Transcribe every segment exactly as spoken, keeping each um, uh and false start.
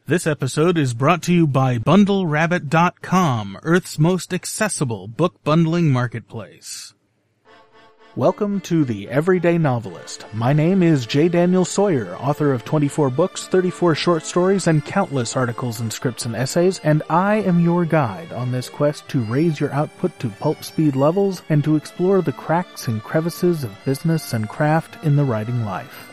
This episode is brought to you by Bundle Rabbit dot com, Earth's most accessible book bundling marketplace. Welcome to The Everyday Novelist. My name is J. Daniel Sawyer, author of twenty-four books, thirty-four short stories, and countless articles and scripts and essays, and I am your guide on this quest to raise your output to pulp speed levels and to explore the cracks and crevices of business and craft in the writing life.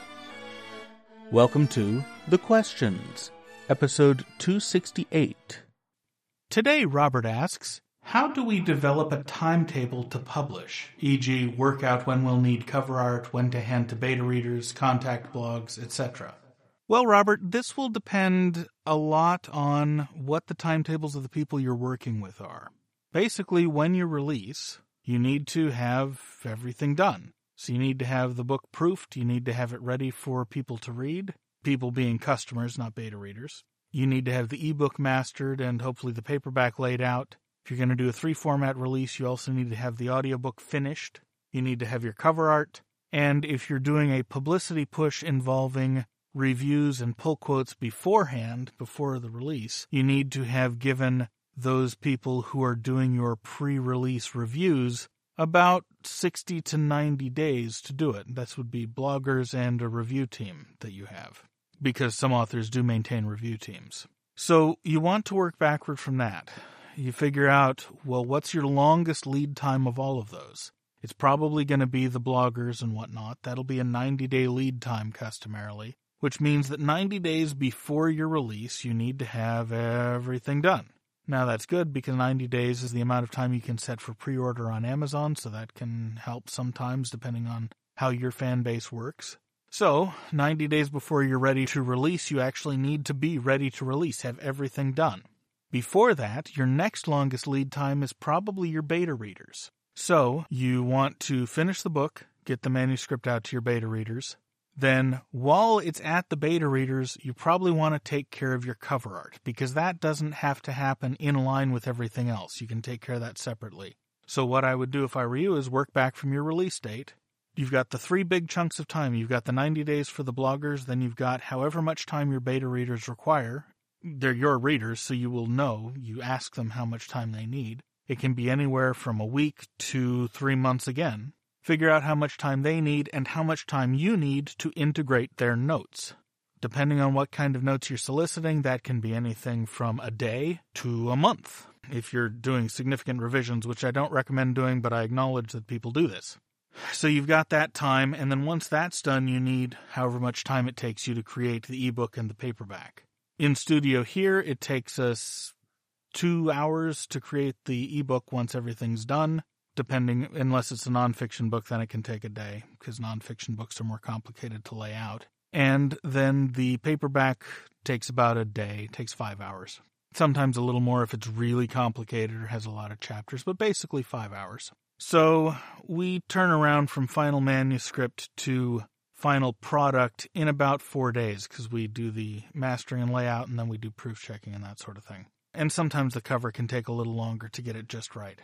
Welcome to The Questions, episode two sixty-eight. Today, Robert asks, how do we develop a timetable to publish, for example work out when we'll need cover art, when to hand to beta readers, contact blogs, et cetera? Well, Robert, this will depend a lot on what the timetables of the people you're working with are. Basically, when you release, you need to have everything done. So you need to have the book proofed, you need to have it ready for people to read, people being customers, not beta readers. You need to have the ebook mastered and hopefully the paperback laid out. If you're going to do a three-format release, you also need to have the audiobook finished. You need to have your cover art. And if you're doing a publicity push involving reviews and pull quotes beforehand, before the release, you need to have given those people who are doing your pre-release reviews about sixty to ninety days to do it. This would be bloggers and a review team that you have, because some authors do maintain review teams. So you want to work backward from that. You figure out, well, what's your longest lead time of all of those? It's probably going to be the bloggers and whatnot. That'll be a ninety-day lead time customarily, which means that ninety days before your release, you need to have everything done. Now, that's good because ninety days is the amount of time you can set for pre-order on Amazon, so that can help sometimes depending on how your fan base works. So, ninety days before you're ready to release, you actually need to be ready to release, have everything done. Before that, your next longest lead time is probably your beta readers. So, you want to finish the book, get the manuscript out to your beta readers. Then, while it's at the beta readers, you probably want to take care of your cover art, because that doesn't have to happen in line with everything else. You can take care of that separately. So what I would do if I were you is work back from your release date. You've got the three big chunks of time. You've got the ninety days for the bloggers, then you've got however much time your beta readers require. They're your readers, so you will know. You ask them how much time they need. It can be anywhere from a week to three months again. Figure out how much time they need and how much time you need to integrate their notes. Depending on what kind of notes you're soliciting, that can be anything from a day to a month. If you're doing significant revisions, which I don't recommend doing, but I acknowledge that people do this. So you've got that time, and then once that's done, you need however much time it takes you to create the ebook and the paperback. In studio here, it takes us two hours to create the ebook once everything's done. Depending, unless it's a nonfiction book, then it can take a day, because nonfiction books are more complicated to lay out. And then the paperback takes about a day, takes five hours. Sometimes a little more if it's really complicated or has a lot of chapters, but basically five hours. So we turn around from final manuscript to final product in about four days, because we do the mastering and layout, and then we do proof checking and that sort of thing. And sometimes the cover can take a little longer to get it just right.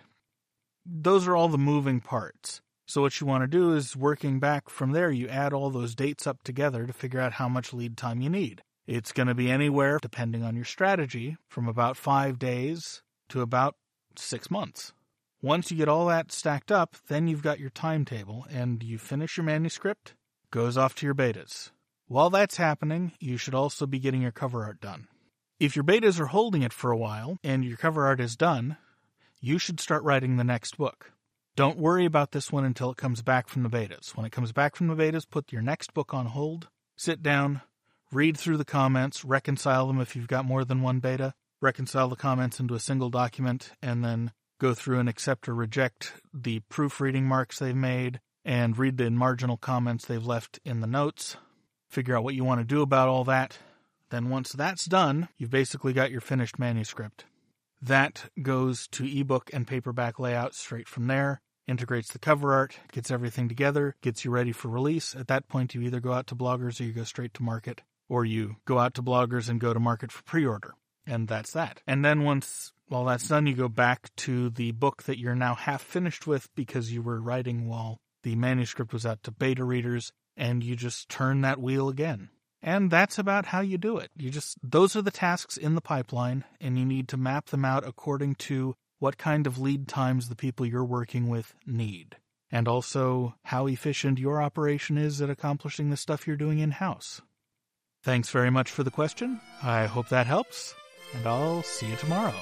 Those are all the moving parts. So what you want to do is, working back from there, you add all those dates up together to figure out how much lead time you need. It's going to be anywhere, depending on your strategy, from about five days to about six months. Once you get all that stacked up, then you've got your timetable, and you finish your manuscript, goes off to your betas. While that's happening, you should also be getting your cover art done. If your betas are holding it for a while, and your cover art is done, you should start writing the next book. Don't worry about this one until it comes back from the betas. When it comes back from the betas, put your next book on hold, sit down, read through the comments, reconcile them if you've got more than one beta, reconcile the comments into a single document, and then go through and accept or reject the proofreading marks they've made, and read the marginal comments they've left in the notes. Figure out what you want to do about all that. Then once that's done, you've basically got your finished manuscript. That goes to ebook and paperback layout straight from there, integrates the cover art, gets everything together, gets you ready for release. At that point, you either go out to bloggers or you go straight to market, or you go out to bloggers and go to market for pre-order. And that's that. And then once all that's done, you go back to the book that you're now half finished with because you were writing while the manuscript was out to beta readers, and you just turn that wheel again. And that's about how you do it. You just, those are the tasks in the pipeline, and you need to map them out according to what kind of lead times the people you're working with need. And also how efficient your operation is at accomplishing the stuff you're doing in-house. Thanks very much for the question. I hope that helps, and I'll see you tomorrow.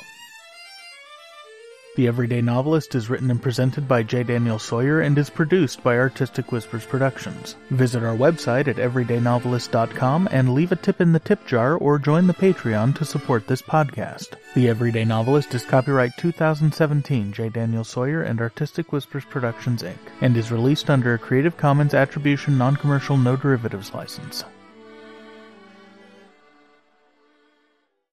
The Everyday Novelist is written and presented by J. Daniel Sawyer and is produced by Artistic Whispers Productions. Visit our website at everyday novelist dot com and leave a tip in the tip jar or join the Patreon to support this podcast. The Everyday Novelist is copyright two thousand seventeen J. Daniel Sawyer and Artistic Whispers Productions, Incorporated, and is released under a Creative Commons Attribution Non-Commercial No Derivatives license.